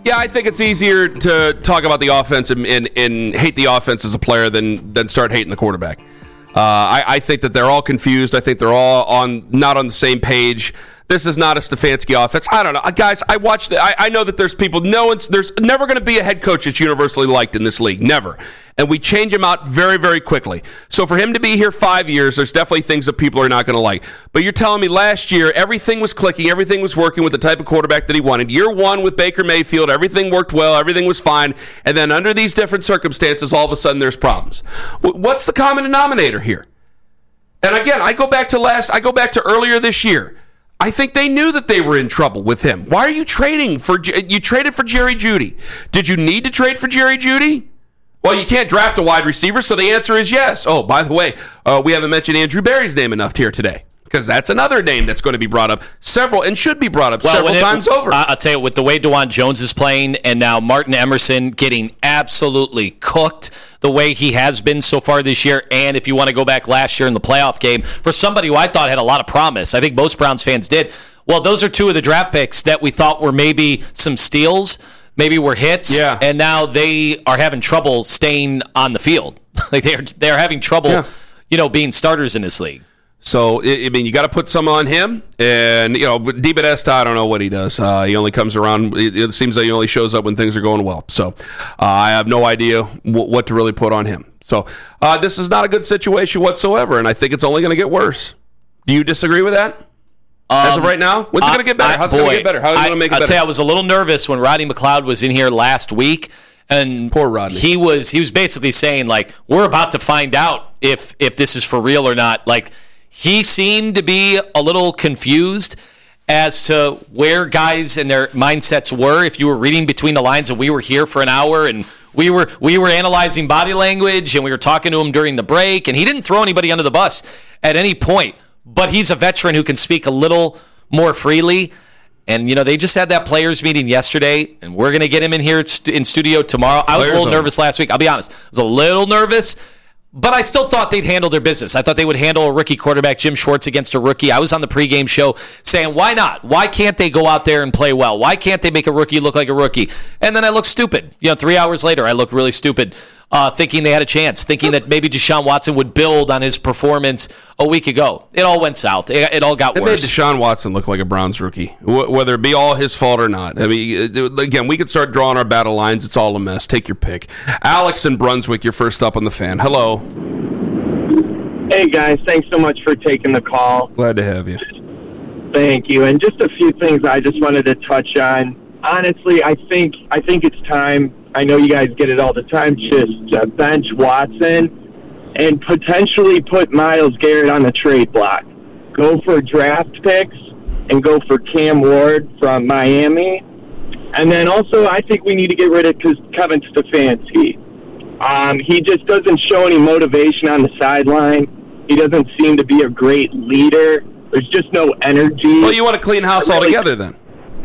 Yeah, I think it's easier to talk about the offense and hate the offense as a player than start hating the quarterback. I think that they're all confused. I think they're all not on the same page. This is not a Stefanski offense. I don't know. Guys, I know that there's people. There's never going to be a head coach that's universally liked in this league. Never. And we change him out very, very quickly. So for him to be here 5 years, there's definitely things that people are not going to like. But you're telling me last year, everything was clicking, everything was working with the type of quarterback that he wanted. Year one with Baker Mayfield, everything worked well, everything was fine. And then under these different circumstances, all of a sudden there's problems. What's the common denominator here? And again, I go back to earlier this year. I think they knew that they were in trouble with him. Why are you trading you traded for Jerry Jeudy? Did you need to trade for Jerry Jeudy? Well, you can't draft a wide receiver, so the answer is yes. Oh, by the way, we haven't mentioned Andrew Berry's name enough here today, because that's another name that's going to be brought up should be brought up several times over. I'll tell you, with the way DeJuan Jones is playing and now Martin Emerson getting absolutely cooked the way he has been so far this year, and if you want to go back last year in the playoff game, for somebody who I thought had a lot of promise, I think most Browns fans did, well, those are two of the draft picks that we thought were maybe some steals, maybe were hits, and now they are having trouble staying on the field. Like they're having trouble, being starters in this league. So, I mean, you got to put some on him. And, DeBedesta, I don't know what he does. He only comes around. It seems like he only shows up when things are going well. So, I have no idea what to really put on him. So, this is not a good situation whatsoever, and I think it's only going to get worse. Do you disagree with that? As of right now? When's it going to get better? How's it going to get better? How are you going to make it better? I'll tell you, I was a little nervous when Rodney McLeod was in here last week. And poor Rodney. He was basically saying, like, we're about to find out if this is for real or not. Like, he seemed to be a little confused as to where guys and their mindsets were. If you were reading between the lines, and we were here for an hour, and we were analyzing body language, and we were talking to him during the break, and he didn't throw anybody under the bus at any point. But he's a veteran who can speak a little more freely. And, they just had that players meeting yesterday, and we're going to get him in here in studio tomorrow. I was a little nervous last week. I'll be honest. I was a little nervous. But I still thought they'd handle their business. I thought they would handle a rookie quarterback, Jim Schwartz, against a rookie. I was on the pregame show saying, why not? Why can't they go out there and play well? Why can't they make a rookie look like a rookie? And then I looked stupid. 3 hours later, I looked really stupid, thinking they had a chance, thinking that maybe Deshaun Watson would build on his performance a week ago. It all went south. It all got worse. It made Deshaun Watson look like a Browns rookie, whether it be all his fault or not. I mean, again, we could start drawing our battle lines. It's all a mess. Take your pick. Alex in Brunswick, you're first up on the Fan. Hello. Hey, guys. Thanks so much for taking the call. Glad to have you. Thank you. And just a few things I just wanted to touch on. Honestly, I think it's time. I know you guys get it all the time. Just bench Watson and potentially put Myles Garrett on the trade block. Go for draft picks and go for Cam Ward from Miami. And then also, I think we need to get rid of Kevin Stefanski. He just doesn't show any motivation on the sideline. He doesn't seem to be a great leader. There's just no energy. Well, you want to clean house altogether then?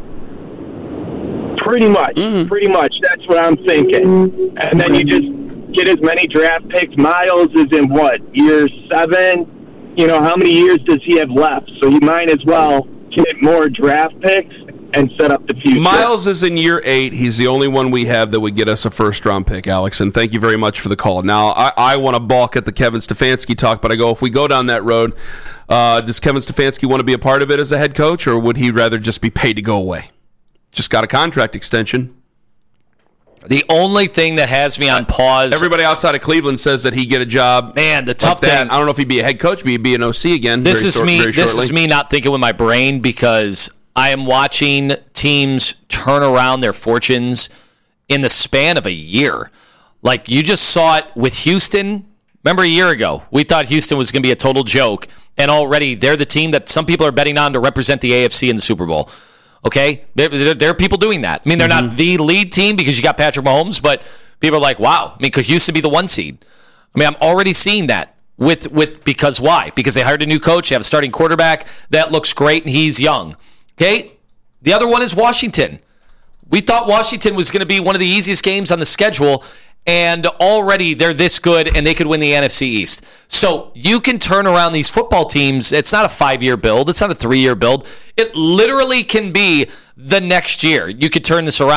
Pretty much. Mm-hmm. Pretty much. That's what I'm thinking. And then you just get as many draft picks. Miles is in, year 7? How many years does he have left? So you might as well get more draft picks and set up the future. Miles is in year 8. He's the only one we have that would get us a first-round pick, Alex, and thank you very much for the call. Now, I want to balk at the Kevin Stefanski talk, but if we go down that road, does Kevin Stefanski want to be a part of it as a head coach, or would he rather just be paid to go away? Just got a contract extension. The only thing that has me on pause... Everybody outside of Cleveland says that he'd get a job. Man, the tough like thing... I don't know if he'd be a head coach, but he'd be an OC again. This is me not thinking with my brain, because I am watching teams turn around their fortunes in the span of a year. Like, you just saw it with Houston. Remember a year ago, we thought Houston was going to be a total joke, and already they're the team that some people are betting on to represent the AFC in the Super Bowl. Okay? There are people doing that. I mean, they're not the lead team because you got Patrick Mahomes, but people are like, wow. I mean, could Houston be the 1 seed? I mean, I'm already seeing that. Because why? Because they hired a new coach, they have a starting quarterback that looks great, and he's young. Okay? The other one is Washington. We thought Washington was going to be one of the easiest games on the schedule, and already they're this good, and they could win the NFC East. So you can turn around these football teams. It's not a 5-year build. It's not a 3-year build. It literally can be the next year. You could turn this around.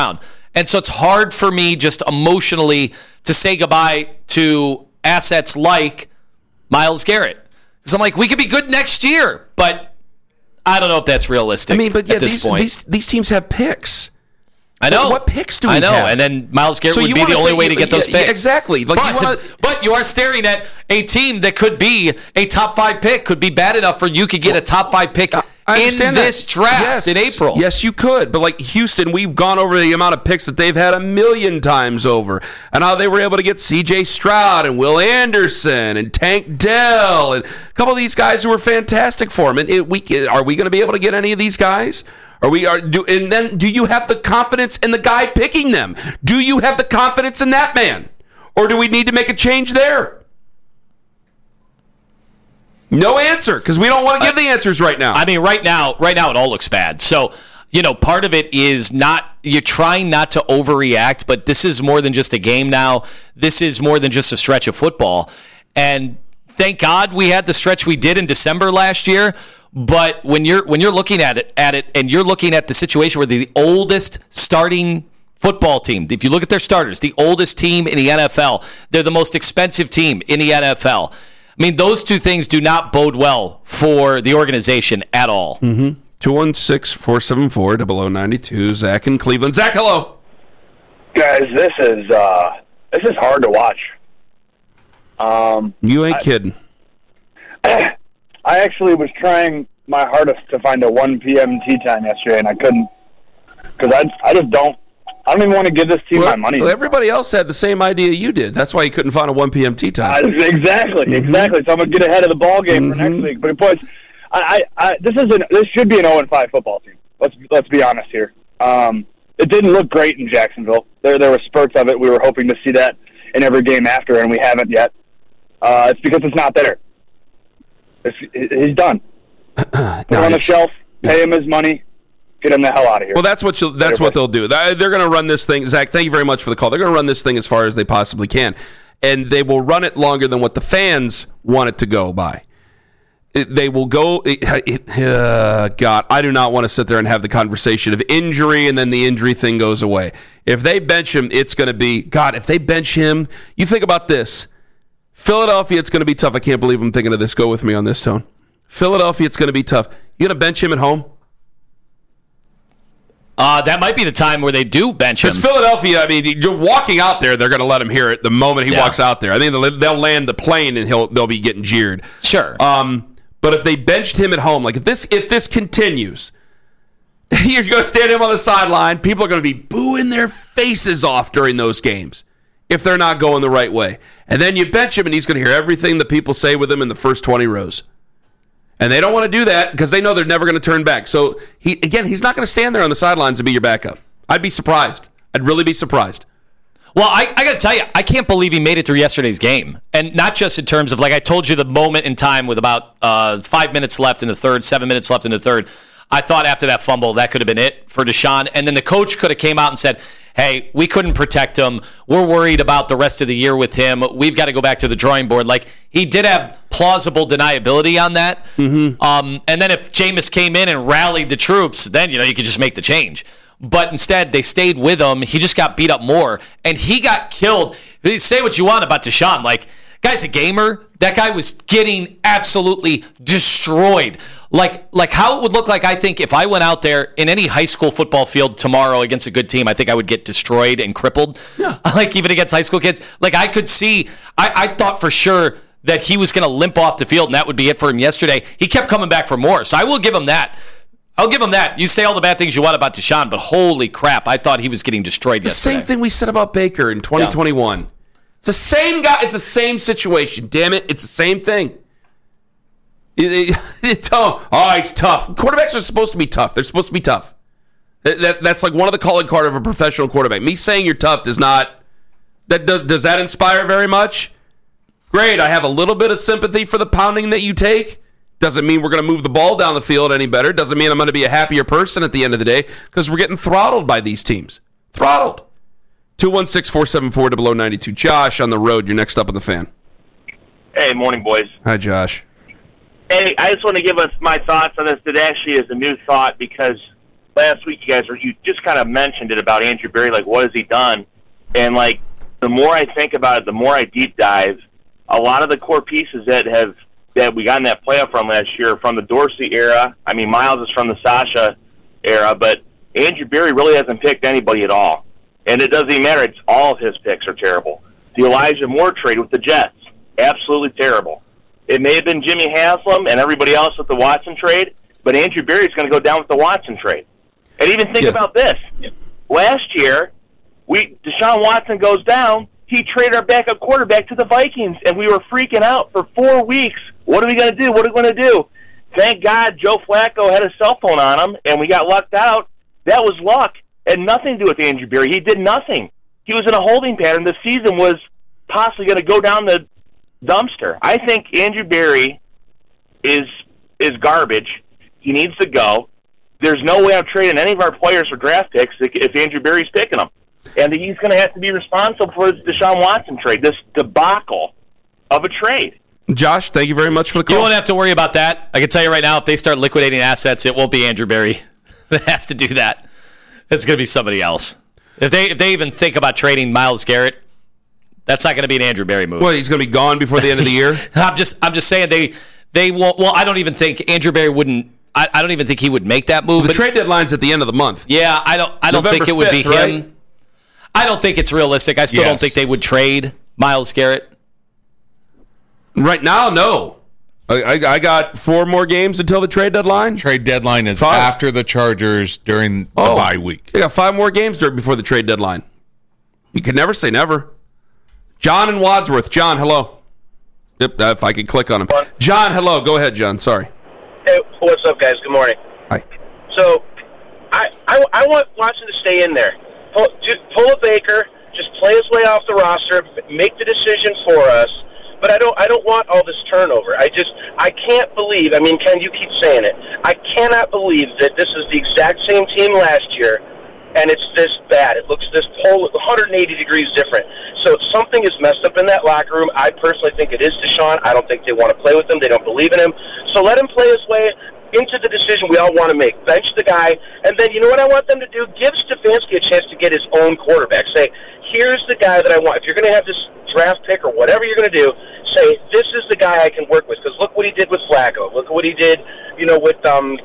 And so it's hard for me just emotionally to say goodbye to assets like Myles Garrett. Because I'm like, we could be good next year, but I don't know if that's realistic. I mean, but yeah, at this point. These teams have picks. I know. What picks do we have? I know, and then Myles Garrett would be the only way to get those picks. Exactly. But you are staring at a team that could be a top 5 pick, could be bad enough for you could get a top 5 pick in this draft in April. Yes, you could. But like Houston, we've gone over the amount of picks that they've had a million times over, and how they were able to get C.J. Stroud and Will Anderson and Tank Dell and a couple of these guys who were fantastic for them. And are we going to be able to get any of these guys? And then do you have the confidence in the guy picking them? Do you have the confidence in that man? Or do we need to make a change there? No answer, because we don't want to give the answers right now. I mean, right now it all looks bad. So, part of it is you're trying not to overreact, but this is more than just a game now. This is more than just a stretch of football. And thank God we had the stretch we did in December last year. But when you're looking at it, and you're looking at the situation where the oldest starting football team, if you look at their starters, the oldest team in the NFL, they're the most expensive team in the NFL. I mean, those two things do not bode well for the organization at all. 216-474-0092. Zach in Cleveland. Zach, hello. Guys, this is hard to watch. You ain't kidding. I actually was trying my hardest to find a 1 p.m. tee time yesterday, and I couldn't, because I don't even want to give this team my money. Well, everybody else had the same idea you did. That's why you couldn't find a 1 p.m. tee time. Exactly. So I'm going to get ahead of the ball game for next week. But boys, this should be an 0-5 football team. Let's be honest here. It didn't look great in Jacksonville. There were spurts of it. We were hoping to see that in every game after, and we haven't yet. It's because it's not there. He's done. Put him on the shelf, pay him his money, get him the hell out of here. Well, that's what they'll do. They're going to run this thing. Zach, thank you very much for the call. They're going to run this thing as far as they possibly can, and they will run it longer than what the fans want it to go by. They will go. God, I do not want to sit there and have the conversation of injury, and then the injury thing goes away. If they bench him, it's going to be God. If they bench him, you think about this. Philadelphia, it's going to be tough. I can't believe I'm thinking of this. Go with me on this, Tone. Philadelphia, it's going to be tough. You going to bench him at home? That might be the time where they do bench him. Because Philadelphia, I mean, you're walking out there, they're going to let him hear it the moment he walks out there. I think they'll land the plane and they'll be getting jeered. Sure. But if they benched him at home, like if this continues, you're going to stand him on the sideline. People are going to be booing their faces off during those games if they're not going the right way. And then you bench him, and he's going to hear everything that people say with him in the first 20 rows. And they don't want to do that because they know they're never going to turn back. So, he's not going to stand there on the sidelines and be your backup. I'd be surprised. I'd really be surprised. Well, I got to tell you, I can't believe he made it through yesterday's game. And not just in terms of, like I told you, the moment in time with about 5 minutes left in the third, 7 minutes left in the third. I thought after that fumble, that could have been it for Deshaun. And then the coach could have came out and said, hey, we couldn't protect him. We're worried about the rest of the year with him. We've got to go back to the drawing board. Like, he did have plausible deniability on that. Mm-hmm. And then if Jameis came in and rallied the troops, then, you could just make the change. But instead, they stayed with him. He just got beat up more. And he got killed. Say what you want about Deshaun. Like, guy's a gamer. That guy was getting absolutely destroyed. Like how it would look like, I think, if I went out there in any high school football field tomorrow against a good team, I think I would get destroyed and crippled. Yeah. Like, even against high school kids. Like, I could see, I thought for sure that he was going to limp off the field, and that would be it for him yesterday. He kept coming back for more, so I will give him that. I'll give him that. You say all the bad things you want about Deshaun, but holy crap, I thought he was getting destroyed yesterday. The same thing we said about Baker in 2021. Yeah. It's the same guy. It's the same situation. Damn it. It's the same thing. He's tough. Quarterbacks are supposed to be tough. They're supposed to be tough. That's like one of the calling card of a professional quarterback. Me saying you're tough does not. Does that inspire very much? Great. I have a little bit of sympathy for the pounding that you take. Doesn't mean we're going to move the ball down the field any better. Doesn't mean I'm going to be a happier person at the end of the day because we're getting throttled by these teams. Throttled. 216-474-0092. Josh on the road. You're next up on the Fan. Hey, morning, boys. Hi, Josh. Hey, I just want to give us my thoughts on this. It actually is a new thought because last week you just kind of mentioned it about Andrew Berry, like what has he done? And like the more I think about it, the more I deep dive, a lot of the core pieces that we got in that playoff run last year from the Dorsey era. I mean, Miles is from the Sasha era, but Andrew Berry really hasn't picked anybody at all. And it doesn't even matter. It's all of his picks are terrible. The Elijah Moore trade with the Jets, absolutely terrible. It may have been Jimmy Haslam and everybody else with the Watson trade, but Andrew Berry is going to go down with the Watson trade. And even think about this. Last year, Deshaun Watson goes down. He traded our backup quarterback to the Vikings, and we were freaking out for 4 weeks. What are we going to do? What are we going to do? Thank God Joe Flacco had a cell phone on him, and we got lucked out. That was luck. It had nothing to do with Andrew Berry. He did nothing. He was in a holding pattern. The season was possibly going to go down the dumpster. I think Andrew Berry is garbage. He needs to go. There's no way I'm trading any of our players for draft picks if Andrew Berry's picking them. And he's going to have to be responsible for the Deshaun Watson trade, this debacle of a trade. Josh, thank you very much for the call. You won't have to worry about that. I can tell you right now, if they start liquidating assets, it won't be Andrew Berry that has to do that. It's going to be somebody else. If they even think about trading Myles Garrett, that's not going to be an Andrew Berry move. Well, he's going to be gone before the end of the year? I'm just saying they won't. Well, I don't even think Andrew Berry wouldn't. I don't even think he would make that move. The trade deadline's at the end of the month. Yeah, I don't November think it would 5th, be him. Right? I don't think it's realistic. I still don't think they would trade Myles Garrett. Right now, no. I got 4 more games until the trade deadline. Trade deadline is after the Chargers during the bye week. They got 5 more games before the trade deadline. You can never say never. John in Wadsworth. John, hello. Yep, if I could click on him. John, hello. Go ahead, John. Sorry. Hey, what's up, guys? Good morning. Hi. So, I want Watson to stay in there. Pull a Baker, just play his way off the roster, make the decision for us. But I don't want all this turnover. I can't believe. I mean, Ken, you keep saying it. I cannot believe that this is the exact same team last year, and it's this bad. It looks this whole 180 degrees different. So something is messed up in that locker room. I personally think it is Deshaun. I don't think they want to play with him. They don't believe in him. So let him play his way into the decision we all want to make. Bench the guy, and then you know what I want them to do? Give Stefanski a chance to get his own quarterback. Say, here's the guy that I want. If you're going to have this draft pick or whatever you're going to do, say, this is the guy I can work with. Because look what he did with Flacco. Look what he did, with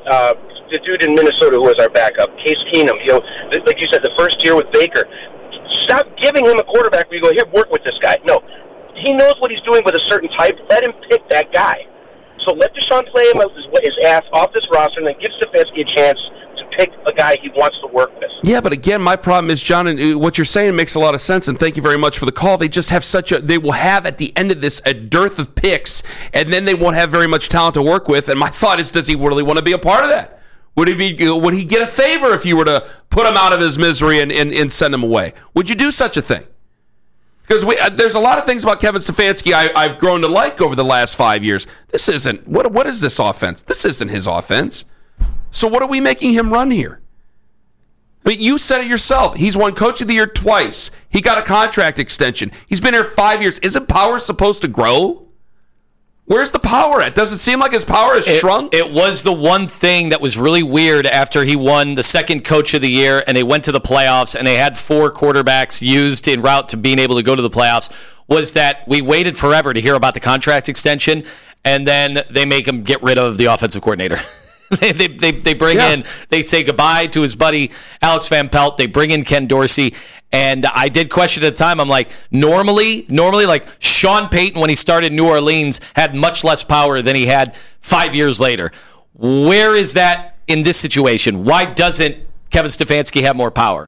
the dude in Minnesota who was our backup, Case Keenum. Like you said, the first year with Baker. Stop giving him a quarterback where you go, here, work with this guy. No. He knows what he's doing with a certain type. Let him pick that guy. So let Deshaun play him his ass off this roster and then give Stefanski a chance to pick a guy he wants to work with. Yeah, but again, my problem is, John, and what you're saying makes a lot of sense, and thank you very much for the call. They just have they will have at the end of this a dearth of picks, and then they won't have very much talent to work with. And my thought is, does he really want to be a part of that? Would he get a favor if you were to put him out of his misery and send him away? Would you do such a thing? Because there's a lot of things about Kevin Stefanski I've grown to like over the last 5 years. This isn't what is this offense? This isn't his offense. So what are we making him run here? I mean, you said it yourself. He's won Coach of the Year twice. He got a contract extension. He's been here 5 years. Isn't power supposed to grow? Where's the power at? Does it seem like his power has shrunk? It was the one thing that was really weird after he won the second Coach of the Year and they went to the playoffs and they had 4 quarterbacks used en route to being able to go to the playoffs, was that we waited forever to hear about the contract extension, and then they make him get rid of the offensive coordinator. They bring in, they say goodbye to his buddy Alex Van Pelt. They bring in Ken Dorsey. And I did question at the time, I'm like, normally, like Sean Payton, when he started New Orleans, had much less power than he had 5 years later. Where is that in this situation? Why doesn't Kevin Stefanski have more power?